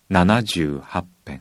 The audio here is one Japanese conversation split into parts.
78編。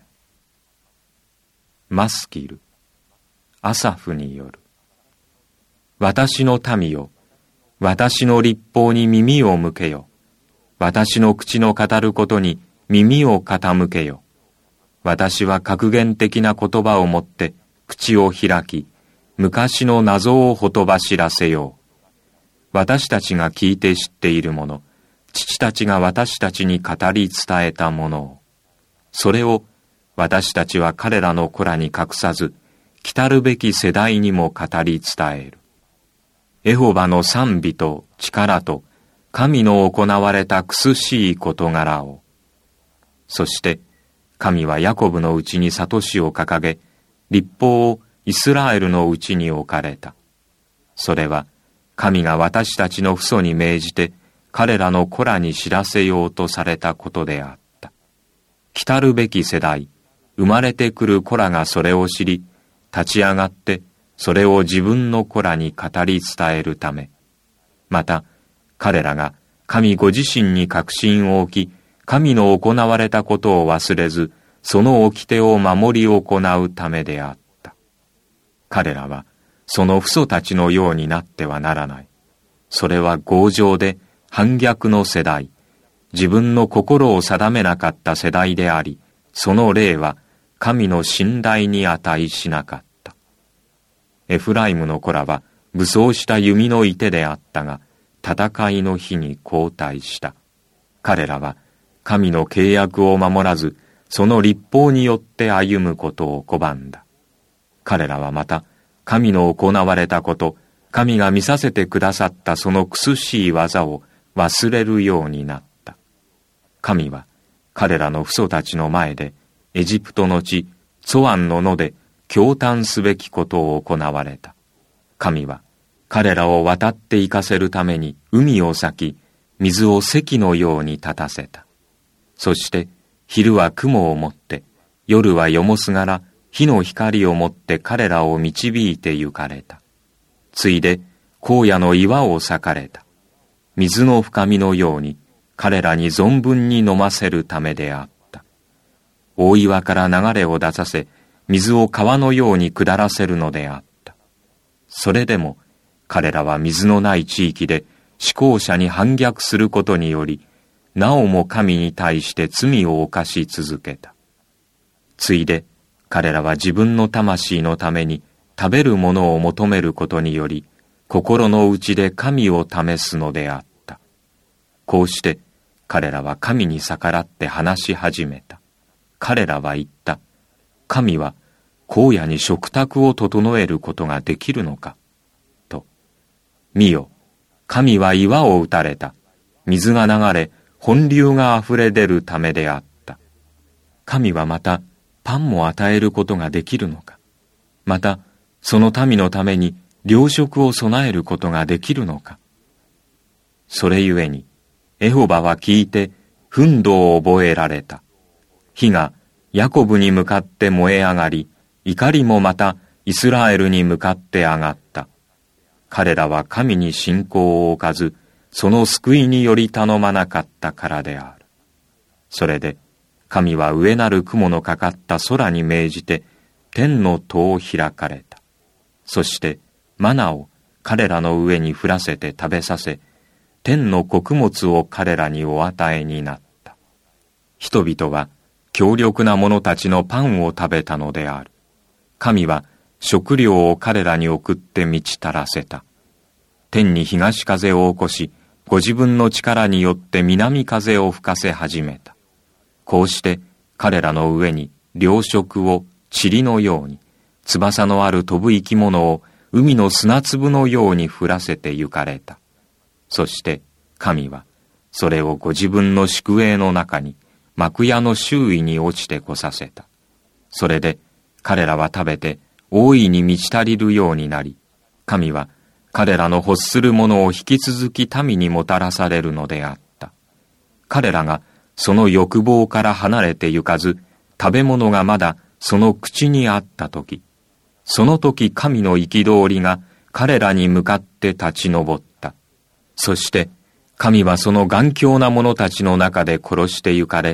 マスキル、アサフによる。私の民よ、私の律法に耳を向けよ。私の口の語ることに耳を傾けよ。私は格言的な言葉をもって口を開き、昔の謎をほとばしらせよう。私たちが聞いて知っているもの、父たちが私たちに語り伝えたものを、それを私たちは彼らの子らに隠さず、来たるべき世代にも語り伝える。エホバの賛美と力と、神の行われた苦しい事柄を。そして、神はヤコブのうちに悟しを掲げ、律法をイスラエルのうちに置かれた。それは、神が私たちの父祖に命じて、彼らの子らに知らせようとされたことであった。来たるべき世代、生まれてくる子らがそれを知り、立ち上がって、それを自分の子らに語り伝えるため、また、彼らが神ご自身に確信を置き、神の行われたことを忘れず、その掟を守り行うためであった。彼らは、その父祖たちのようになってはならない。それは強情で反逆の世代、自分の心を定めなかった世代であり、その霊は神の信頼に値しなかった。エフライムの子らは武装した弓の射手であったが、戦いの日に後退した。彼らは神の契約を守らず、その律法によって歩むことを拒んだ。彼らはまた、神の行われたこと、神が見させてくださったその苦しい技を忘れるようになった。神は彼らの父祖たちの前で、エジプトの地、ツォアンの野で驚嘆すべきことを行われた。神は彼らを渡って行かせるために海を裂き、水を堰のように立たせた。そして昼は雲をもって、夜はよもすがら火の光をもって彼らを導いて行かれた。ついで荒野の岩を裂かれた。水の深みのように彼らに存分に飲ませるためであった。大岩から流れを出させ、水を川のように下らせるのであった。それでも彼らは水のない地域で至高者に反逆することにより、なおも神に対して罪を犯し続けた。ついで彼らは自分の魂のために食べるものを求めることにより、心の内で神を試すのであった。こうして彼らは神に逆らって話し始めた。彼らは言った。神は荒野に食卓を整えることができるのかと。見よ、神は岩を打たれた。水が流れ、本流があふれ出るためであった。神はまたパンも与えることができるのか。またその民のために糧食を備えることができるのか。それゆえにエホバは聞いて憤怒を覚えられた。火がヤコブに向かって燃え上がり、怒りもまたイスラエルに向かって上がった。彼らは神に信仰を置かず、その救いにより頼まなかったからである。それで神は上なる雲のかかった空に命じて天の戸を開かれた。そしてマナを彼らの上に降らせて食べさせ、天の穀物を彼らにお与えになった。人々は強力な者たちのパンを食べたのである。神は食料を彼らに送って満ち足らせた。天に東風を起こし、ご自分の力によって南風を吹かせ始めた。こうして彼らの上に糧食を塵のように、翼のある飛ぶ生き物を海の砂粒のように降らせて行かれた。そして神はそれをご自分の宿営の中に、幕屋の周囲に落ちてこさせた。それで彼らは食べて大いに満ち足りるようになり、神は彼らの欲するものを引き続き民にもたらされるのであった。彼らがその欲望から離れてゆかず、食べ物がまだその口にあったとき、その時神の憤りが彼らに向かって立ち上った。そして神はその頑強な者たちの中で殺してゆかれ、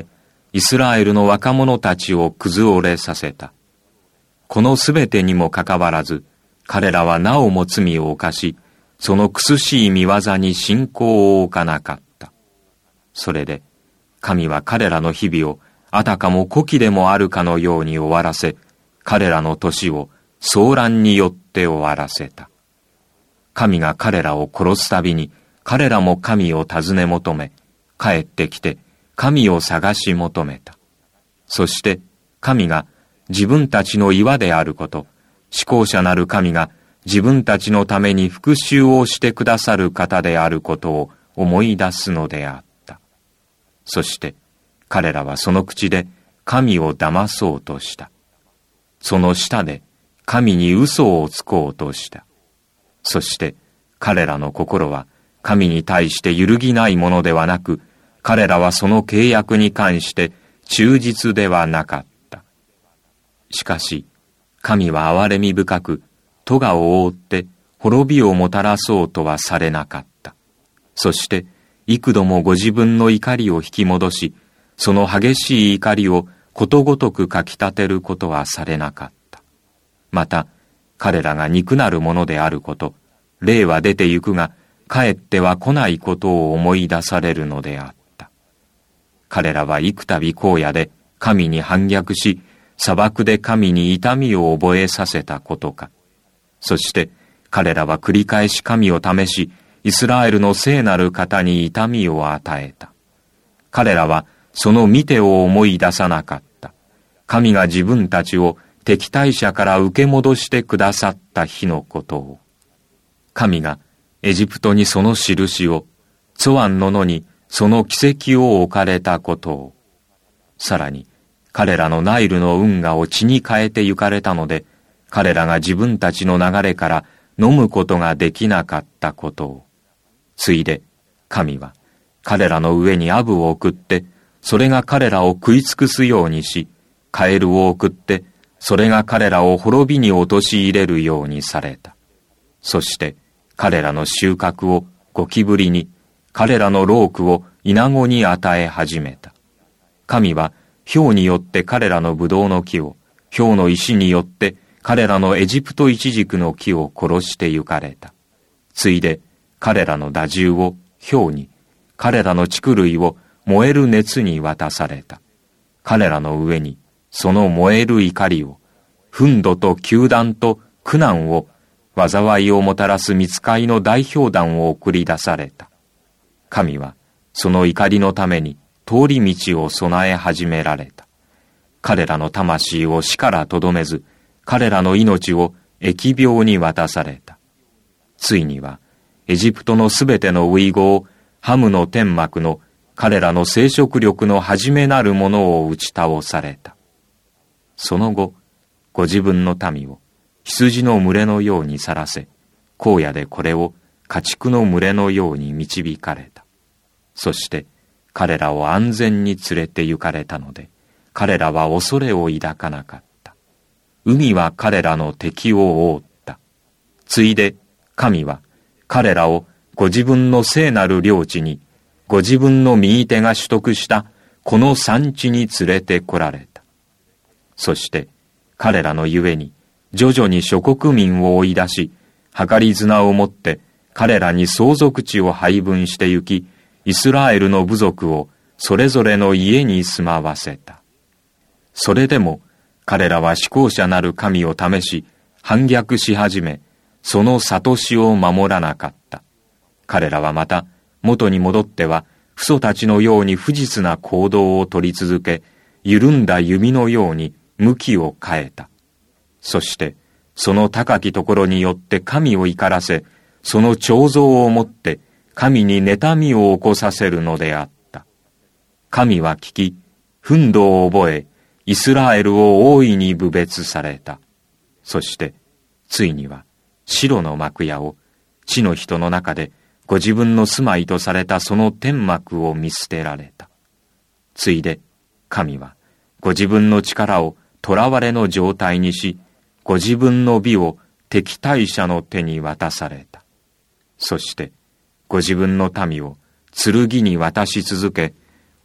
イスラエルの若者たちを崩折れさせた。このすべてにもかかわらず、彼らはなおも罪を犯し、その苦しい見業に信仰を置かなかった。それで、神は彼らの日々をあたかも古希でもあるかのように終わらせ、彼らの年を騒乱によって終わらせた。神が彼らを殺すたびに、彼らも神を尋ね求め、帰ってきて神を探し求めた。そして神が自分たちの岩であること、至高者なる神が自分たちのために復讐をしてくださる方であることを思い出すのであった。そして彼らはその口で神を騙そうとした。その舌で神に嘘をつこうとした。そして彼らの心は神に対して揺るぎないものではなく、彼らはその契約に関して忠実ではなかった。しかし、神は憐れみ深く、咎を覆って滅びをもたらそうとはされなかった。そして、幾度もご自分の怒りを引き戻し、その激しい怒りをことごとくかきたてることはされなかった。また、彼らが憎なるものであること、霊は出てゆくが、帰っては来ないことを思い出されるのであった。彼らは幾度荒野で神に反逆し、砂漠で神に痛みを覚えさせたことか。そして彼らは繰り返し神を試し、イスラエルの聖なる方に痛みを与えた。彼らはその見てを思い出さなかった。神が自分たちを敵対者から受け戻してくださった日のことを。神がエジプトにその印を、ツワンの野にその奇跡を置かれたことを。さらに彼らのナイルの運河を血に変えて行かれたので、彼らが自分たちの流れから飲むことができなかったことを。ついで神は彼らの上にアブを送って、それが彼らを食い尽くすようにし、カエルを送って、それが彼らを滅びに陥れるようにされた。そして彼らの収穫をゴキブリに、彼らの労苦をイナゴに与え始めた。神は雹によって彼らのブドウの木を、雹の石によって彼らのエジプトイチジクの木を殺して行かれた。ついで彼らの打獣を雹に、彼らの畜類を燃える熱に渡された。彼らの上にその燃える怒りを、憤怒と糾弾と苦難を、災いをもたらす御使いの代表団を送り出された。神はその怒りのために通り道を備え始められた。彼らの魂を死からとどめず、彼らの命を疫病に渡された。ついにはエジプトのすべての遺語をハムの天幕の彼らの生殖力の始めなるものを打ち倒された。その後、ご自分の民を羊の群れのように去らせ、荒野でこれを家畜の群れのように導かれた。そして彼らを安全に連れて行かれたので、彼らは恐れを抱かなかった。海は彼らの敵を覆った。ついで神は彼らをご自分の聖なる領地に、ご自分の右手が取得したこの産地に連れて来られた。そして彼らのゆえに徐々に諸国民を追い出し、計り綱をもって彼らに相続地を配分して行き、イスラエルの部族をそれぞれの家に住まわせた。それでも彼らは至高者なる神を試し、反逆し始め、その諭しを守らなかった。彼らはまた元に戻っては父祖たちのように不実な行動を取り続け、緩んだ弓のように向きを変えた。そしてその高きところによって神を怒らせ、その彫像をもって神に妬みを起こさせるのであった。神は聞き、憤怒を覚え、イスラエルを大いに侮蔑された。そしてついには白の幕屋を、地の人の中でご自分の住まいとされたその天幕を見捨てられた。ついで神はご自分の力を囚われの状態にし、ご自分の美を敵対者の手に渡された。そしてご自分の民を剣に渡し続け、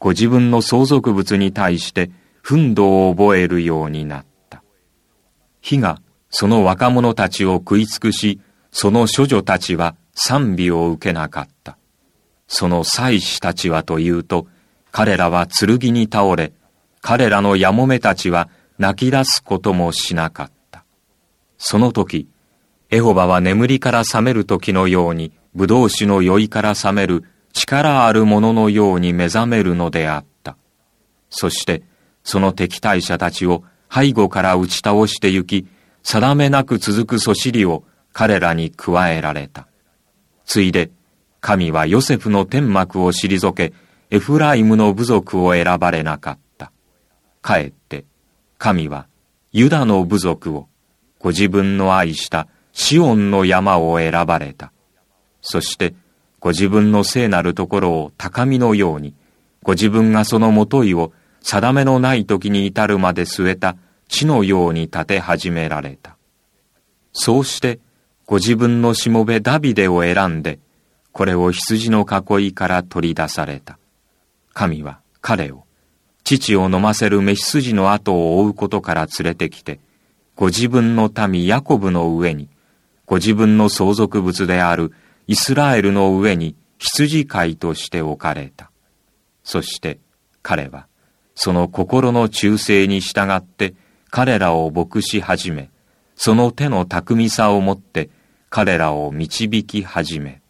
ご自分の相続物に対して憤怒を覚えるようになった。火がその若者たちを食い尽くし、その処女たちは賛美を受けなかった。その祭司たちはというと、彼らは剣に倒れ、彼らのやもめたちは泣き出すこともしなかった。その時、エホバは眠りから覚める時のように、ブドウ酒の酔いから覚める力ある者のように目覚めるのであった。そして、その敵対者たちを背後から打ち倒して行き、定めなく続くそしりを彼らに加えられた。ついで、神はヨセフの天幕を退け、エフライムの部族を選ばれなかった。かえって、神はユダの部族を、ご自分の愛したシオンの山を選ばれた。そして、ご自分の聖なるところを高みのように、ご自分がそのもといを定めのない時に至るまで据えた地のように立て始められた。そうして、ご自分のしもべダビデを選んで、これを羊の囲いから取り出された。神は彼を、乳を飲ませる召し筋の後を追うことから連れてきて、ご自分の民ヤコブの上に、ご自分の相続物であるイスラエルの上に羊飼いとして置かれた。そして彼は、その心の忠誠に従って彼らを牧し始め、その手の巧みさをもって彼らを導き始め